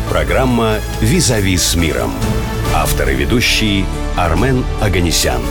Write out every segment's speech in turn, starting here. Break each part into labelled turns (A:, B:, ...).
A: Программа «Визави с миром». Автор и ведущий Армен Оганесян.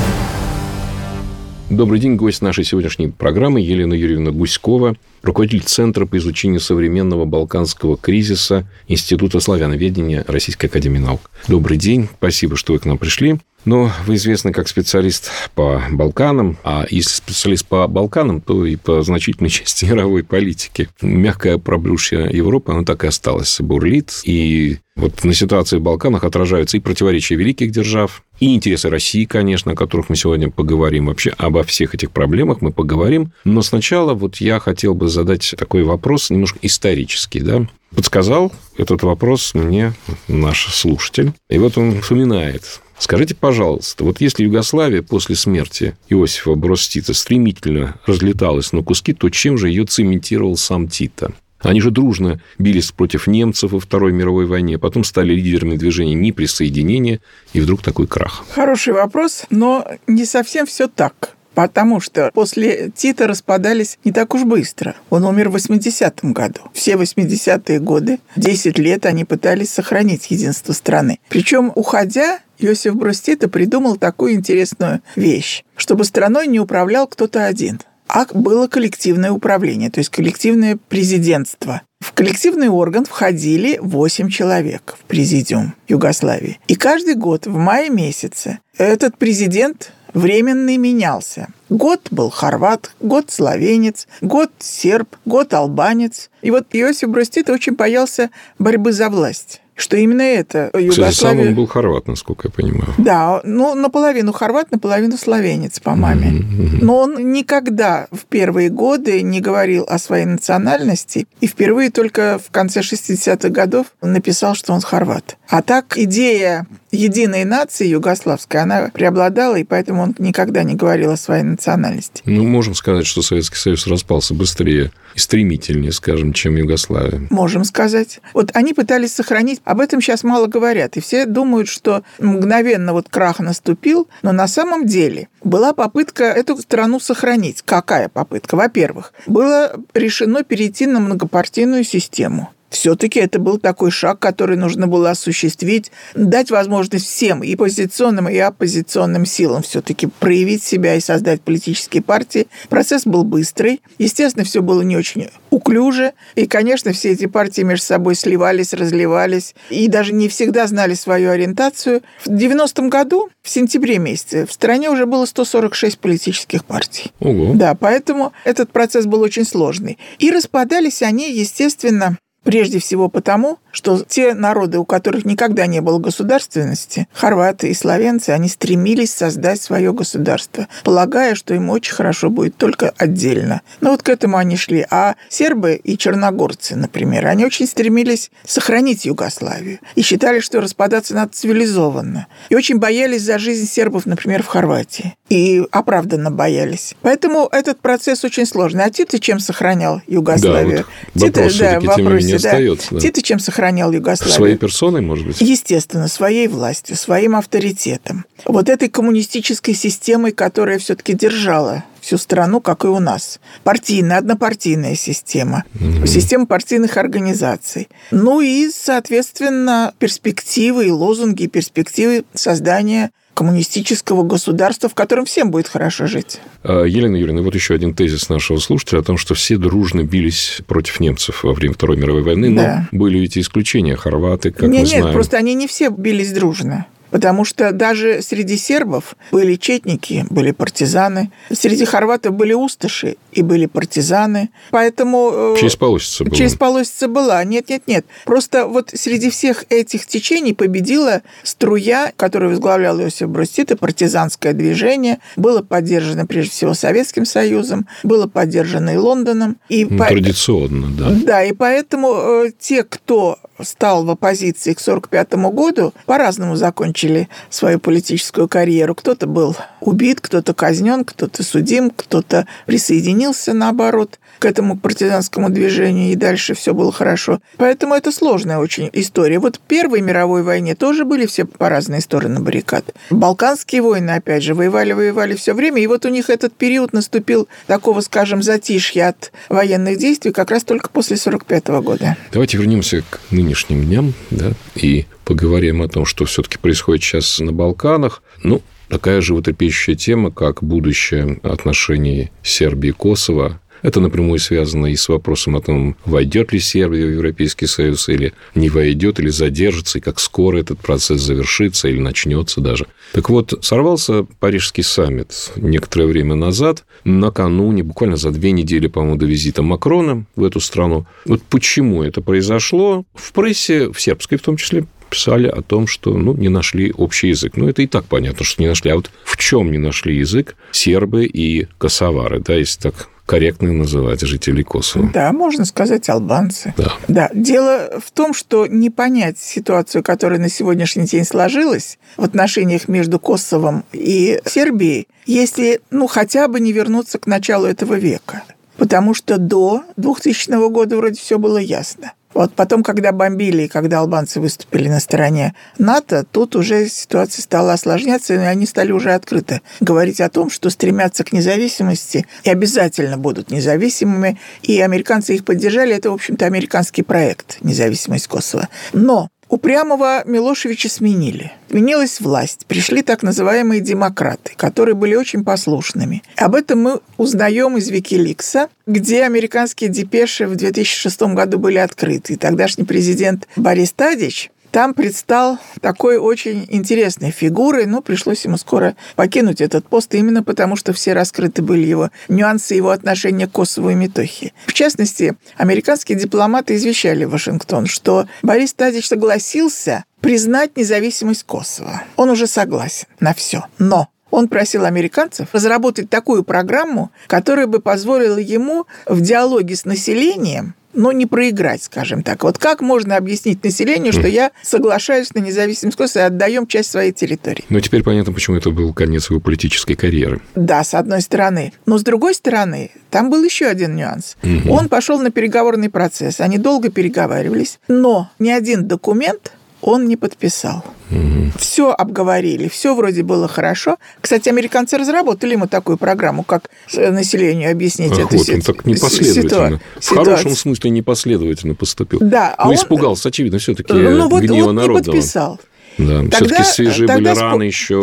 B: Добрый день, гость нашей сегодняшней программы Елена Юрьевна Гуськова, руководитель Центра по изучению современного балканского кризиса Института славяноведения Российской академии наук. Добрый день, спасибо, что вы к нам пришли. Но вы известны как специалист по Балканам, а если специалист по Балканам, то и по значительной части мировой политики. Мягкое проблюшье Европы, оно так и осталось, бурлит. И вот на ситуации в Балканах отражаются и противоречия великих держав, и интересы России, конечно, о которых мы сегодня поговорим. Вообще обо всех этих проблемах мы поговорим. Но сначала вот я хотел бы задать такой вопрос, немножко исторический, да. Подсказал этот вопрос мне наш слушатель. И вот он вспоминает. Скажите, пожалуйста, вот если Югославия после смерти Иосифа Брос Тита стремительно разлеталась на куски, то чем же ее цементировал сам Тита? Они же дружно бились против немцев во Второй мировой войне, потом стали лидерами движения неприсоединения, и вдруг такой крах.
C: Хороший вопрос, но не совсем все так. Потому что после Тита распадались не так уж быстро. Он умер в 80-м году. Все 80-е годы, 10 лет они пытались сохранить единство страны. Причем, уходя, Иосиф Брос Тита придумал такую интересную вещь, чтобы страной не управлял кто-то один, а было коллективное управление, то есть коллективное президентство. В коллективный орган входили 8 человек в президиум Югославии. И каждый год в мае месяце этот президент временный менялся. Год был хорват, год словенец, год серб, год албанец. И вот Иосиф Брос Тита очень боялся борьбы за власть. Что именно это Югославия...
B: Кстати, сам он был хорват, насколько я понимаю.
C: Да, ну, наполовину хорват, наполовину словенец по маме. Но он никогда в первые годы не говорил о своей национальности, и впервые только в конце 60-х годов написал, что он хорват. А так идея единой нации югославской, она преобладала, и поэтому он никогда не говорил о своей национальности.
B: Ну, можем сказать, что Советский Союз распался быстрее и стремительнее, скажем, чем Югославия.
C: Можем сказать. Вот они пытались сохранить, об этом сейчас мало говорят, и все думают, что мгновенно вот крах наступил, но на самом деле была попытка эту страну сохранить. Какая попытка? Во-первых, было решено перейти на многопартийную систему. Все-таки это был такой шаг, который нужно было осуществить, дать возможность всем, и позиционным, и оппозиционным силам все-таки проявить себя и создать политические партии. Процесс был быстрый. Естественно, все было не очень уклюже. И, конечно, все эти партии между собой сливались, разливались, и даже не всегда знали свою ориентацию. В 90-м году, в сентябре месяце, в стране уже было 146 политических партий.
B: Ого.
C: Да, поэтому этот процесс был очень сложный. И распадались они, естественно, прежде всего потому, что те народы, у которых никогда не было государственности, хорваты и словенцы, они стремились создать свое государство, полагая, что им очень хорошо будет только отдельно. Но вот к этому они шли. А сербы и черногорцы, например, они очень стремились сохранить Югославию и считали, что распадаться надо цивилизованно. И очень боялись за жизнь сербов, например, в Хорватии. И оправданно боялись. Поэтому этот процесс очень сложный. А Тита чем сохранял Югославию?
B: Да, вот вопрос все-таки тем не остается.
C: Тита чем сохранял Югославию?
B: Своей персоной, может быть?
C: Естественно, своей властью, своим авторитетом. Вот этой коммунистической системой, которая все-таки держала всю страну, как и у нас. Партийная, однопартийная система. Система партийных организаций. Ну и, соответственно, перспективы и лозунги, перспективы создания коммунистического государства, в котором всем будет хорошо жить.
B: Елена Юрьевна, вот еще один тезис нашего слушателя о том, что все дружно бились против немцев во время Второй мировой войны, но были ведь и исключения, хорваты, как мы знаем.
C: Нет, просто они не все бились дружно. Потому что даже среди сербов были четники, были партизаны. Среди хорватов были усташи и были партизаны. Поэтому...
B: Честь полосица была.
C: Честь полосица была. Нет. Просто вот среди всех этих течений победила струя, которую возглавлял Иосиф Брос Тита, партизанское движение. Было поддержано прежде всего Советским Союзом, было поддержано и Лондоном. И
B: традиционно, да.
C: Да, и поэтому те, кто стал в оппозиции к 1945 году, по-разному закончили свою политическую карьеру. Кто-то был убит, кто-то казнен, кто-то судим, кто-то присоединился, наоборот, к этому партизанскому движению, и дальше все было хорошо. Поэтому это сложная очень история. Вот в Первой мировой войне тоже были все по разные стороны баррикад. Балканские войны, опять же, воевали все время, и вот у них этот период наступил такого, скажем, затишья от военных действий как раз только после 1945 года.
B: Давайте вернемся к нынешним дням, да, и поговорим о том, что все-таки происходит сейчас на Балканах. Такая животрепещущая тема, как будущее отношений Сербии и Косово. Это напрямую связано и с вопросом о том, войдет ли Сербия в Европейский Союз или не войдет, или задержится, и как скоро этот процесс завершится или начнется даже. Так вот, сорвался Парижский саммит некоторое время назад, накануне, буквально за 2 недели, по-моему, до визита Макрона в эту страну. Вот почему это произошло? В прессе, в сербской в том числе, писали о том, что, не нашли общий язык. Это и так понятно, что не нашли. А вот в чем не нашли язык сербы и косовары, да, если так корректно называть жителей Косово?
C: Да, можно сказать, албанцы.
B: Да.
C: Дело в том, что не понять ситуацию, которая на сегодняшний день сложилась в отношениях между Косовом и Сербией, если, хотя бы не вернуться к началу этого века. Потому что до 2000 года вроде все было ясно. Вот потом, когда бомбили, и когда албанцы выступили на стороне НАТО, тут уже ситуация стала осложняться, и они стали уже открыто говорить о том, что стремятся к независимости и обязательно будут независимыми. И американцы их поддержали. Это, в общем-то, американский проект «Независимость Косово». Но упрямого Милошевича сменили. Сменилась власть. Пришли так называемые демократы, которые были очень послушными. Об этом мы узнаем из Викиликса, где американские депеши в 2006 году были открыты. И тогдашний президент Борис Тадич там предстал такой очень интересной фигурой, но пришлось ему скоро покинуть этот пост именно потому, что все раскрыты были его нюансы его отношения к Косову и Метохии. В частности, американские дипломаты извещали Вашингтон, что Борис Тадич согласился признать независимость Косово. Он уже согласен на все. Но он просил американцев разработать такую программу, которая бы позволила ему в диалоге с населением не проиграть, скажем так. Вот как можно объяснить населению, что я соглашаюсь на независимость Косово и отдаем часть своей территории?
B: Теперь понятно, почему это был конец его политической карьеры.
C: Да, с одной стороны. Но с другой стороны, там был еще один нюанс. Он пошел на переговорный процесс. Они долго переговаривались, но ни один документ он не подписал. Все обговорили, все вроде было хорошо. Кстати, американцы разработали ему такую программу, как населению объяснить эту ситуацию.
B: Он так непоследовательно, в хорошем смысле непоследовательно поступил.
C: Да,
B: испугался, очевидно, все-таки гнева народного.
C: Не подписал.
B: Да, все-таки свежие были раны еще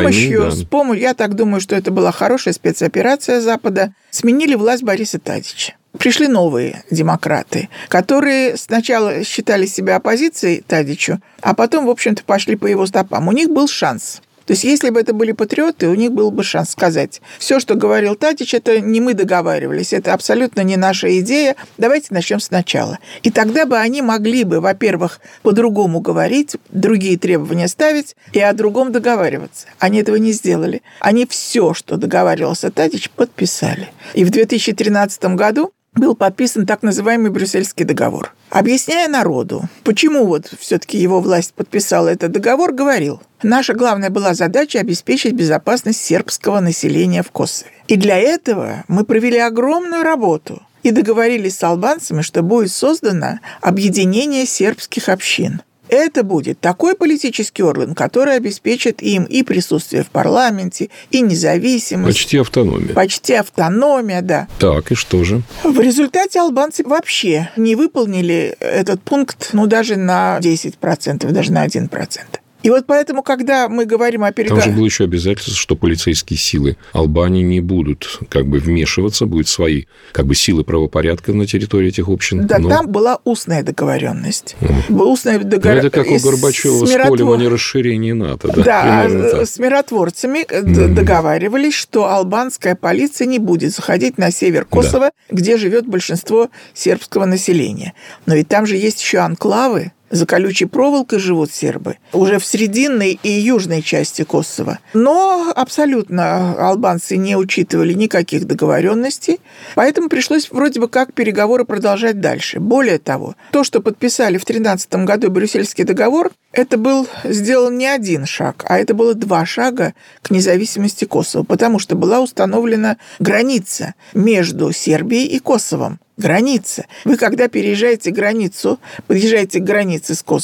B: войны.
C: Я так думаю, что это была хорошая спецоперация Запада. Сменили власть Бориса Тадича. Пришли новые демократы, которые сначала считали себя оппозицией Тадичу, а потом, в общем-то, пошли по его стопам. У них был шанс. То есть, если бы это были патриоты, у них был бы шанс сказать: все, что говорил Тадич, это не мы договаривались, это абсолютно не наша идея, давайте начнем сначала. И тогда бы они могли бы, во-первых, по-другому говорить, другие требования ставить и о другом договариваться. Они этого не сделали. Они все, что договаривался Тадич, подписали. И в 2013 году был подписан так называемый Брюссельский договор. Объясняя народу, почему все-таки его власть подписала этот договор, говорил: наша главная была задача обеспечить безопасность сербского населения в Косове. И для этого мы провели огромную работу и договорились с албанцами, что будет создано объединение сербских общин. Это будет такой политический орган, который обеспечит им и присутствие в парламенте, и независимость. Почти автономия, да.
B: Так, и что же?
C: В результате албанцы вообще не выполнили этот пункт, даже на 10%, даже на 1%. И поэтому, когда мы говорим о переговорах...
B: Там же было еще обязательство, что полицейские силы Албании не будут вмешиваться, будут свои силы правопорядка на территории этих общин.
C: Да, там была устная договоренность. Устная
B: договоренность. Это как у Горбачева с полем о нерасширении НАТО.
C: Да, с миротворцами договаривались, что албанская полиция не будет заходить на север Косово, где живет большинство сербского населения. Но ведь там же есть еще анклавы. За колючей проволокой живут сербы уже в срединной и южной части Косово. Но абсолютно албанцы не учитывали никаких договоренностей, поэтому пришлось вроде бы как переговоры продолжать дальше. Более того, то, что подписали в 2013 году Брюссельский договор, это был сделан не один шаг, а это было 2 шага к независимости Косово, потому что была установлена граница между Сербией и Косовом. Граница. Вы, когда подъезжаете к границе с Косовом,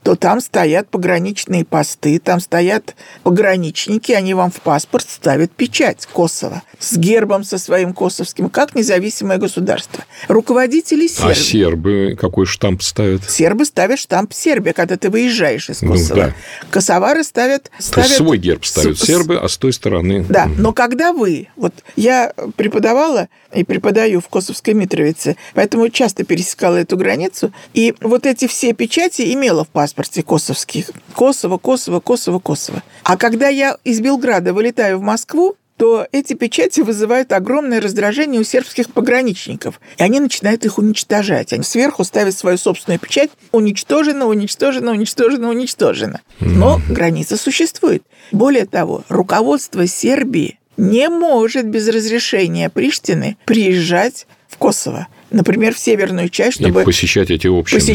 C: то там стоят пограничные посты, там стоят пограничники, они вам в паспорт ставят печать Косово с гербом со своим косовским, как независимое государство. Руководители Сербии.
B: А сербы какой штамп ставят?
C: Сербы ставят штамп Сербия, когда ты выезжаешь из Косово.
B: Да.
C: Косовары ставят
B: свой герб ставят сербы, а с той стороны...
C: Да, но когда вы... Вот я преподавала и преподаю в Косовской Митровице, поэтому часто пересекала эту границу, и вот эти все печати имела в паспорте косовских. Косово, Косово, Косово, Косово. А когда я из Белграда вылетаю в Москву, то эти печати вызывают огромное раздражение у сербских пограничников. И они начинают их уничтожать. Они сверху ставят свою собственную печать. Уничтожено, уничтожено, уничтожено, уничтожено. Но граница существует. Более того, руководство Сербии не может без разрешения Приштины приезжать в Косово. Например, в северную часть, чтобы
B: и посещать эти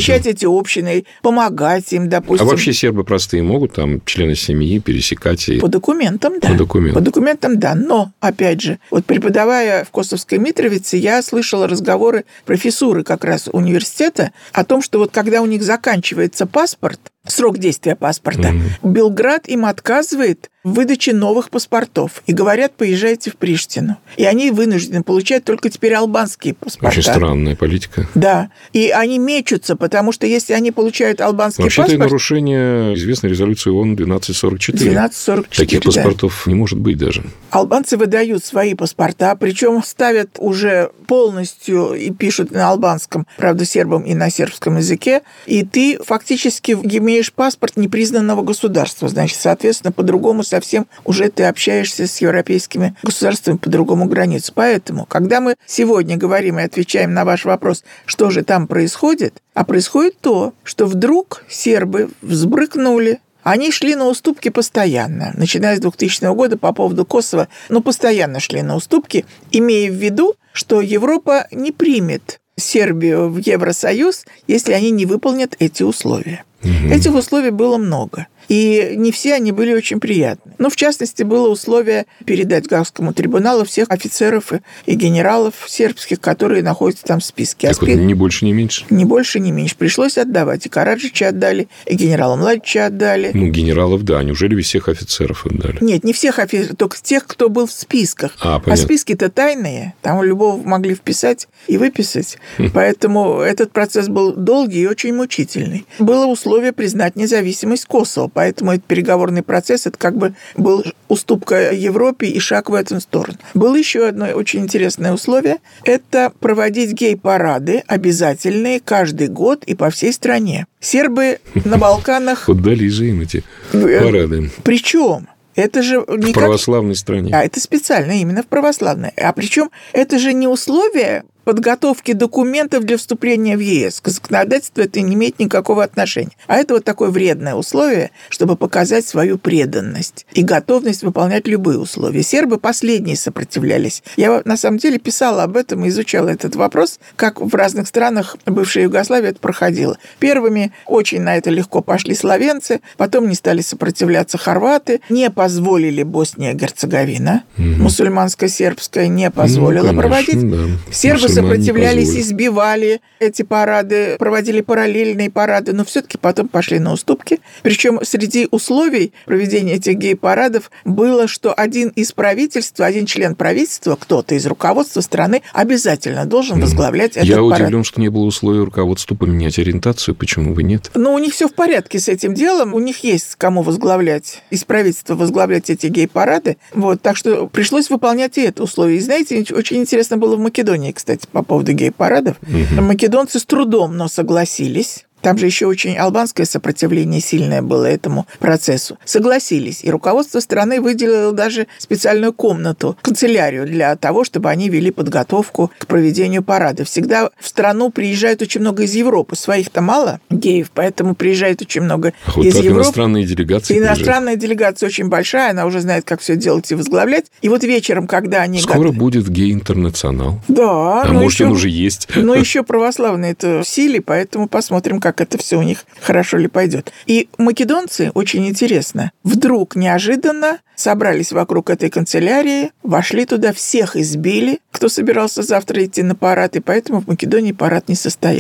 B: общины.
C: Помогать им, допустим.
B: А вообще сербы простые могут там члены семьи пересекать?
C: По документам, да. По документам, да. Но, опять же, вот преподавая в Косовской Митровице, я слышала разговоры профессуры как раз университета о том, что вот когда у них заканчивается паспорт, срок действия паспорта, Белград им отказывает в выдаче новых паспортов. И говорят, поезжайте в Приштину. И они вынуждены получать только теперь албанские паспорта.
B: Очень странная политика.
C: Да. И они мечутся, потому что если они получают албанский
B: вообще
C: паспорт...
B: Вообще, это нарушение известной резолюции ООН 1244.
C: 1244,
B: таких паспортов не может быть даже.
C: Албанцы выдают свои паспорта, причем ставят уже полностью и пишут на албанском, правда, сербам и на сербском языке, и ты фактически имеешь паспорт непризнанного государства. Значит, соответственно, по-другому совсем уже ты общаешься с европейскими государствами по другому границу. Поэтому, когда мы сегодня говорим и отвечаем на ваш вопрос, что же там происходит, а происходит то, что вдруг сербы взбрыкнули. Они шли на уступки постоянно, начиная с 2000 года по поводу Косово, постоянно шли на уступки, имея в виду, что Европа не примет Сербию в Евросоюз, если они не выполнят эти условия. Этих условий было много. И не все они были очень приятны. В частности, было условие передать Гаагскому трибуналу всех офицеров и генералов сербских, которые находятся там в списке.
B: Так вот, ни больше, ни меньше?
C: Ни больше, ни меньше. Пришлось отдавать. И Караджича отдали, и генерала Младича отдали.
B: Генералов, да. Неужели всех офицеров отдали?
C: Нет, не всех офицеров, только тех, кто был в списках. А списки-то тайные. Там любого могли вписать и выписать. Поэтому этот процесс был долгий и очень мучительный. Было условие признать независимость Косово. Поэтому этот переговорный процесс, это как бы был уступка Европе и шаг в эту сторону. Было еще одно очень интересное условие. Это проводить гей-парады обязательные каждый год и по всей стране. Сербы на Балканах...
B: Отдали же им эти парады.
C: Причем... Это же
B: в православной стране.
C: Да, это специально именно в православной. А причем это же не условие подготовки документов для вступления в ЕС. К законодательству это не имеет никакого отношения. А это вот такое вредное условие, чтобы показать свою преданность и готовность выполнять любые условия. Сербы последние сопротивлялись. Я, на самом деле, писала об этом и изучала этот вопрос, как в разных странах бывшей Югославии это проходило. Первыми очень на это легко пошли словенцы, потом не стали сопротивляться хорваты, не позволили Босния и Герцеговина, мусульманско-сербская не позволила проводить. Да. Сербы сопротивлялись, избивали эти парады, проводили параллельные парады, но все-таки потом пошли на уступки. Причем среди условий проведения этих гей-парадов было, что один из правительства, один член правительства, кто-то из руководства страны обязательно должен возглавлять этот парад.
B: Я удивлен, что не было условий руководства поменять ориентацию. Почему бы нет?
C: У них все в порядке с этим делом. У них есть кому возглавлять, из правительства возглавлять эти гей-парады. Так что пришлось выполнять и это условие. И знаете, очень интересно было в Македонии, кстати, по поводу гей-парадов. Македонцы с трудом, но согласились. Там же еще очень албанское сопротивление сильное было этому процессу. Согласились. И руководство страны выделило даже специальную комнату, канцелярию для того, чтобы они вели подготовку к проведению парада. Всегда в страну приезжает очень много из Европы. Своих-то мало геев, поэтому приезжает очень много из Европы.
B: Иностранные делегации.
C: Иностранная делегация очень большая, она уже знает, как все делать и возглавлять. И вот вечером, когда они...
B: Скоро будет гей-интернационал.
C: Да.
B: А может, он уже есть.
C: Но еще православные это в силе, поэтому посмотрим, как это все у них хорошо ли пойдет. И македонцы, очень интересно, вдруг неожиданно собрались вокруг этой канцелярии, вошли туда, всех избили, кто собирался завтра идти на парад, и поэтому в Македонии парад не состоялся.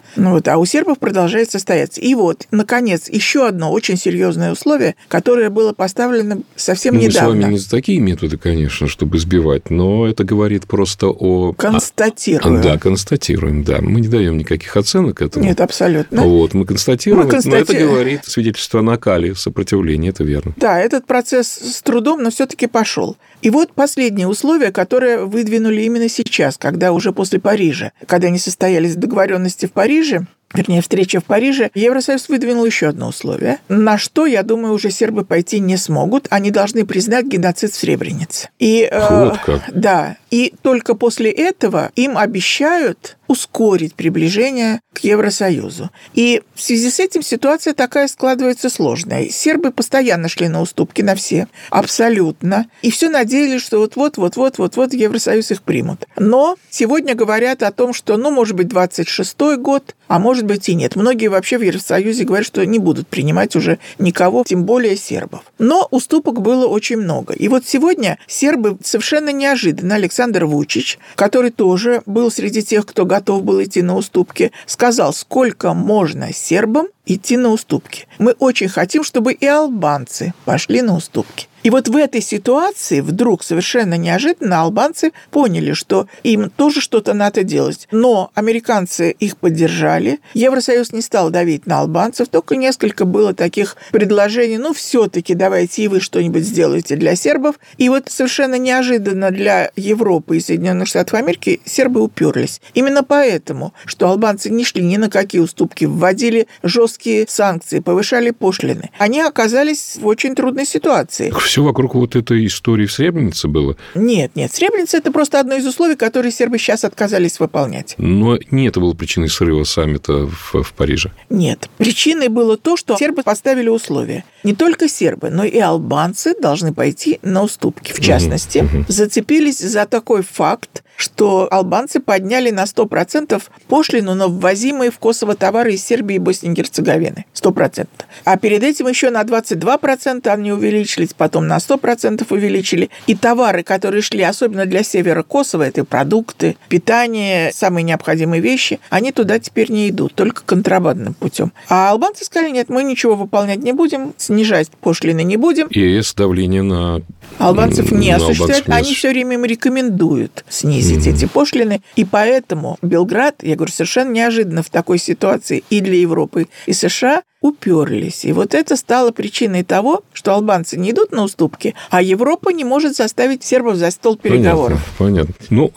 C: А у сербов продолжает состояться. И вот, наконец, еще одно очень серьезное условие, которое было поставлено совсем недавно.
B: Мы с вами не за такие методы, конечно, чтобы избивать, но это говорит просто о...
C: Констатируем.
B: Да, констатируем, да. Мы не даем никаких оценок этому.
C: Нет, абсолютно.
B: Мы констатируем, но это говорит свидетельство о накале сопротивления, это верно.
C: Да, этот процесс с трудом, но все-таки пошел. И вот последнее условие, которое выдвинули именно сейчас, когда уже после Парижа, когда не состоялись договоренности в Париже, встреча в Париже, Евросоюз выдвинул еще одно условие, на что, я думаю, уже сербы пойти не смогут. Они должны признать геноцид в Сребренице.
B: Вот как.
C: Да. И только после этого им обещают ускорить приближение к Евросоюзу. И в связи с этим ситуация такая складывается сложная. Сербы постоянно шли на уступки на все, абсолютно. И все надеялись, что вот-вот Евросоюз их примут. Но сегодня говорят о том, что, может быть, 26-й год, а может быть и нет. Многие вообще в Евросоюзе говорят, что не будут принимать уже никого, тем более сербов. Но уступок было очень много. И вот сегодня сербы совершенно неожиданно, Александр Вучич, который тоже был среди тех, кто готов был идти на уступки, сказал, сколько можно сербам идти на уступки. Мы очень хотим, чтобы и албанцы пошли на уступки. И вот в этой ситуации вдруг совершенно неожиданно албанцы поняли, что им тоже что-то надо делать. Но американцы их поддержали, Евросоюз не стал давить на албанцев, только несколько было таких предложений, все-таки давайте и вы что-нибудь сделаете для сербов. И вот совершенно неожиданно для Европы и Соединенных Штатов Америки сербы уперлись. Именно поэтому, что албанцы не шли ни на какие уступки, вводили жесткие санкции, повышали пошлины, они оказались в очень трудной ситуации.
B: Все вокруг вот этой истории в Сребренице было?
C: Нет. Сребреница – это просто одно из условий, которые сербы сейчас отказались выполнять.
B: Но не это было причиной срыва саммита в Париже?
C: Нет. Причиной было то, что сербы поставили условия. Не только сербы, но и албанцы должны пойти на уступки. В частности, зацепились за такой факт, что албанцы подняли на 100% пошлину на ввозимые в Косово товары из Сербии и Боснии и Герцеговины. 100%. А перед этим еще на 22% они увеличились, потом на 100% увеличили. И товары, которые шли особенно для севера Косово, это продукты, питание, самые необходимые вещи, они туда теперь не идут, только контрабандным путем. А албанцы сказали, нет, мы ничего выполнять не будем, снижать пошлины не будем.
B: И ЕС давление на
C: албанцев не осуществляют, они все время им рекомендуют снизить эти пошлины. И поэтому Белград, я говорю, совершенно неожиданно в такой ситуации и для Европы, и США уперлись. И вот это стало причиной того, что албанцы не идут на уступки, а Европа не может заставить сербов за стол переговоров.
B: Понятно.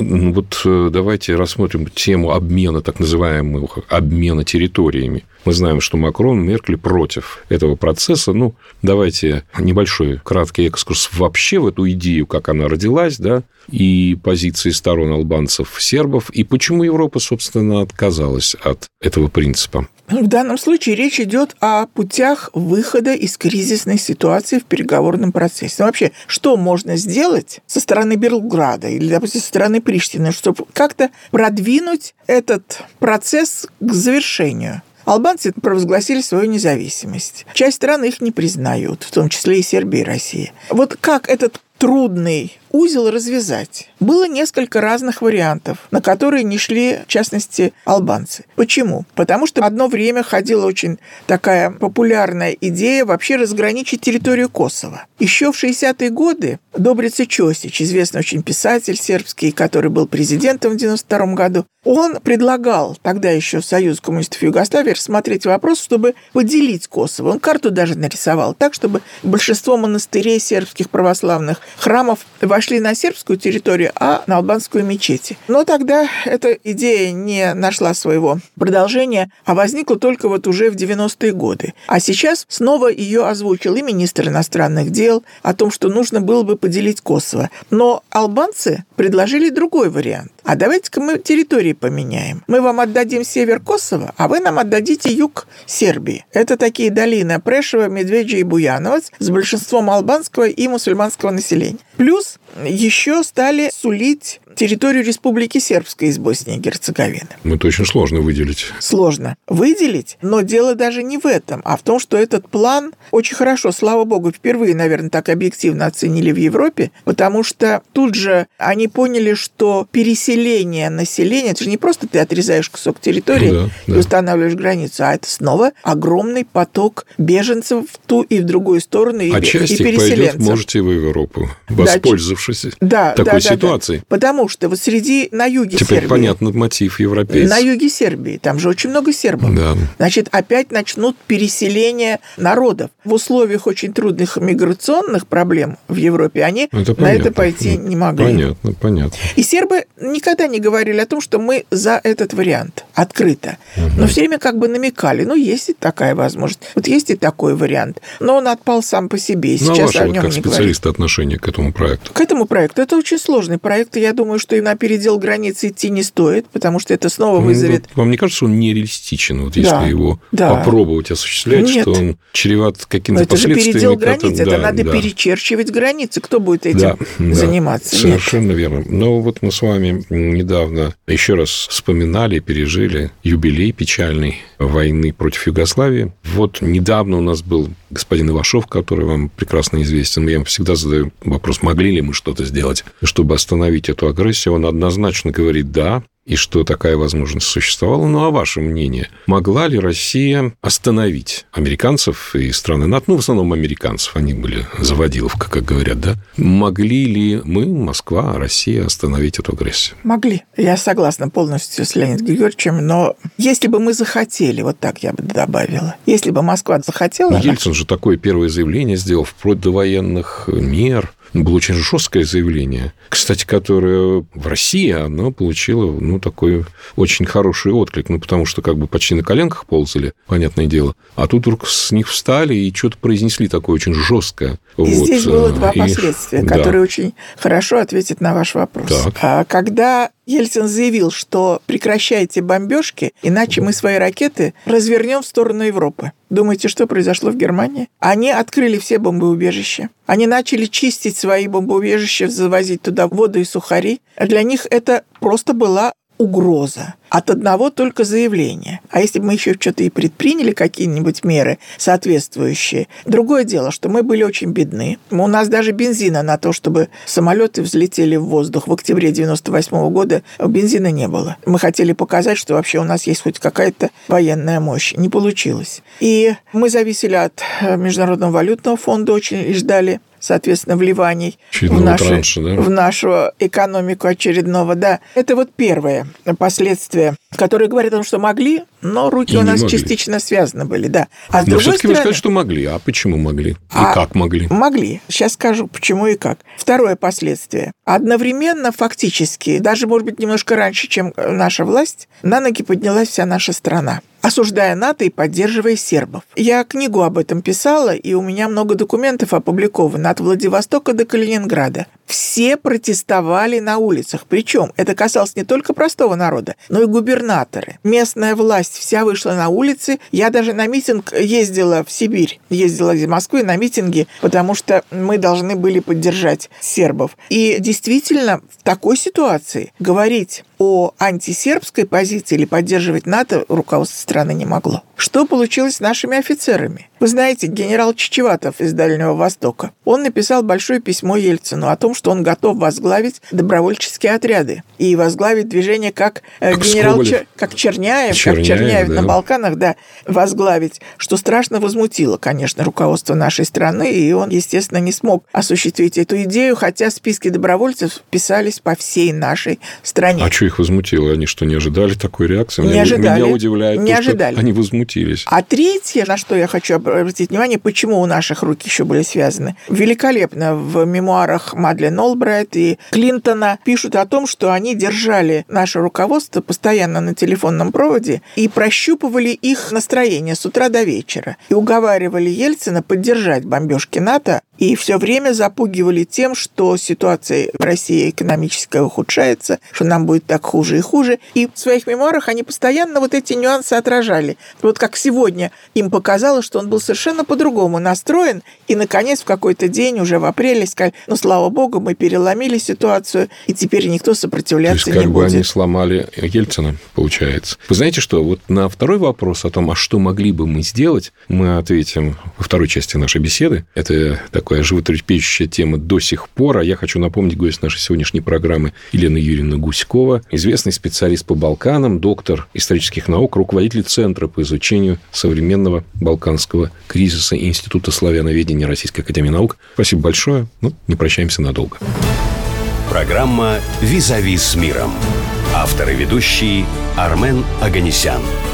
B: Давайте рассмотрим тему обмена, так называемого обмена территориями. Мы знаем, что Макрон, Меркель против этого процесса. Давайте небольшой краткий экскурс вообще в эту идею, как она родилась, да, и позиции сторон албанцев, сербов, и почему Европа, собственно, отказалась от этого принципа.
C: В данном случае речь идет о путях выхода из кризисной ситуации в переговорном процессе. Вообще, что можно сделать со стороны Белграда или, допустим, со стороны Приштины, чтобы как-то продвинуть этот процесс к завершению? Албанцы провозгласили свою независимость. Часть стран их не признают, в том числе и Сербия и Россия. Вот как этот трудный узел развязать? Было несколько разных вариантов, на которые не шли, в частности, албанцы. Почему? Потому что одно время ходила очень такая популярная идея вообще разграничить территорию Косово. Еще в 60-е годы Добрица Чосич, известный очень писатель сербский, который был президентом в 92 году, он предлагал тогда еще Союз коммунистов Югославии рассмотреть вопрос, чтобы поделить Косово. Он карту даже нарисовал так, чтобы большинство монастырей сербских православных храмов вошли на сербскую территорию, а на албанскую мечети. Но тогда эта идея не нашла своего продолжения, а возникла только вот уже в 90-е годы. А сейчас снова ее озвучил и министр иностранных дел о том, что нужно было бы поделить Косово. Но албанцы предложили другой вариант. А давайте-ка мы территории поменяем. Мы вам отдадим север Косово, а вы нам отдадите юг Сербии. Это такие долины Прешева, Медведжа и Буяновац с большинством албанского и мусульманского населения. Плюс еще стали сулить территорию Республики Сербской из Боснии и Герцеговины.
B: Это очень сложно выделить.
C: Сложно выделить, но дело даже не в этом, а в том, что этот план очень хорошо, слава богу, впервые, наверное, так объективно оценили в Европе, потому что тут же они поняли, что переселение населения, это же не просто ты отрезаешь кусок территории и устанавливаешь границу, а это снова огромный поток беженцев в ту и в другую сторону, и переселенцев.
B: Пойдет, можете вы в Европу, воспользовавшись такой ситуацией.
C: Да. Потому что вот на юге
B: Теперь
C: Сербии...
B: понятно мотив европейцев.
C: На юге Сербии, там же очень много сербов.
B: Да.
C: Значит, опять начнут переселение народов. В условиях очень трудных миграционных проблем в Европе они на это пойти не могли.
B: Понятно.
C: И сербы никогда не говорили о том, что мы за этот вариант открыто. Но все время как бы намекали, есть и такая возможность, вот есть и такой вариант. Но он отпал сам по себе, и сейчас о нем не говорят.
B: Как специалист отношение к этому проекту?
C: К этому проекту. Это очень сложный проект, и я думаю, что и на передел границы идти не стоит, потому что это снова вызовет...
B: Вам не кажется, что он нереалистичен, если его попробовать осуществлять, что он чреват какими-то последствиями?
C: Это же передел границ, это надо перечерчивать границы. Кто будет этим заниматься?
B: Совершенно верно. Но вот мы с вами недавно еще раз вспоминали, пережили юбилей печальной войны против Югославии. Вот недавно у нас был господин Ивашов, который вам прекрасно известен. Я ему всегда задаю вопрос, могли ли мы что-то сделать, чтобы остановить эту агрессию. Он однозначно говорит «да», и что такая возможность существовала. Ну, а ваше мнение? Могла ли Россия остановить американцев и страны НАТО? В основном американцев, они были заводиловка, как говорят, да? Могли ли мы, Москва, Россия, остановить эту агрессию?
C: Могли. Я согласна полностью с Леонидом Григорьевичем, но если бы мы захотели, вот так я бы добавила, если бы Москва захотела...
B: Ельцин же такое первое заявление сделал вплоть до военных мер. Было очень жесткое заявление, кстати, которое в России оно получило такой очень хороший отклик, потому что почти на коленках ползали, понятное дело, а тут вдруг с них встали и что-то произнесли такое очень жесткое.
C: И здесь было два последствия, которые очень хорошо ответят на ваш вопрос. Когда Ельцин заявил, что прекращайте бомбежки, иначе мы свои ракеты развернем в сторону Европы. Думаете, что произошло в Германии? Они открыли все бомбоубежища. Они начали чистить свои бомбоубежища, завозить туда воду и сухари. А для них это просто была угроза от одного только заявления. А если бы мы еще что-то и предприняли, какие-нибудь меры соответствующие, другое дело, что мы были очень бедны. У нас даже бензина на то, чтобы самолеты взлетели в воздух в октябре 1998 года, бензина не было. Мы хотели показать, что вообще у нас есть хоть какая-то военная мощь. Не получилось. И мы зависели от Международного валютного фонда очень и ждали, соответственно, вливаний в нашу экономику очередного. Да. Это вот первое последствие, которые говорят о том, что могли, но руки у нас частично связаны были. Да. А с другой
B: все-таки
C: стороны,
B: вы скажете, что могли. А почему могли? И как могли?
C: Могли. Сейчас скажу, почему и как. Второе последствие. Одновременно, фактически, даже, может быть, немножко раньше, чем наша власть, на ноги поднялась вся наша страна, осуждая НАТО и поддерживая сербов. Я книгу об этом писала, и у меня много документов опубликовано от Владивостока до Калининграда. Все протестовали на улицах. Причем это касалось не только простого народа, но и губернаторы. Местная власть вся вышла на улицы. Я даже на митинг ездила в Сибирь, ездила из Москвы на митинги, потому что мы должны были поддержать сербов. И действительно, в такой ситуации говорить о антисербской позиции или поддерживать НАТО руководство страны не могло. Что получилось с нашими офицерами? Вы знаете, генерал Чичеватов из Дальнего Востока, он написал большое письмо Ельцину о том, что он готов возглавить добровольческие отряды и возглавить движение как генерал как Черняев на Балканах, возглавить, что страшно возмутило, конечно, руководство нашей страны, и он, естественно, не смог осуществить эту идею, хотя списки добровольцев писались по всей нашей стране.
B: А что их возмутило? Они что, не ожидали такой реакции? Меня удивляет что они возмутились.
C: А третье, на что я хочу обратить внимание, почему у наших руки еще были связаны. Великолепно в мемуарах Мадлен Олбрайт и Клинтона пишут о том, что они держали наше руководство постоянно на телефонном проводе и прощупывали их настроение с утра до вечера. И уговаривали Ельцина поддержать бомбежки НАТО и все время запугивали тем, что ситуация в России экономическая ухудшается, что нам будет так хуже и хуже. И в своих мемуарах они постоянно вот эти нюансы отражали. Вот как сегодня им показалось, что он был совершенно по-другому настроен, и, наконец, в какой-то день, уже в апреле, сказали, ну, слава богу, мы переломили ситуацию, и теперь никто сопротивляться не будет.
B: То есть, как бы они сломали Ельцина, получается. Вы знаете что, вот на второй вопрос о том, а что могли бы мы сделать, мы ответим во второй части нашей беседы. Это такая животрепещущая тема до сих пор, а я хочу напомнить гость нашей сегодняшней программы Елена Юрьевна Гуськова, известный специалист по Балканам, доктор исторических наук, руководитель Центра по изучению современного балканского кризиса Института славяноведения Российской академии наук. Спасибо большое. Не прощаемся надолго.
A: Программа «Визави с миром». Автор и ведущий Армен Оганесян.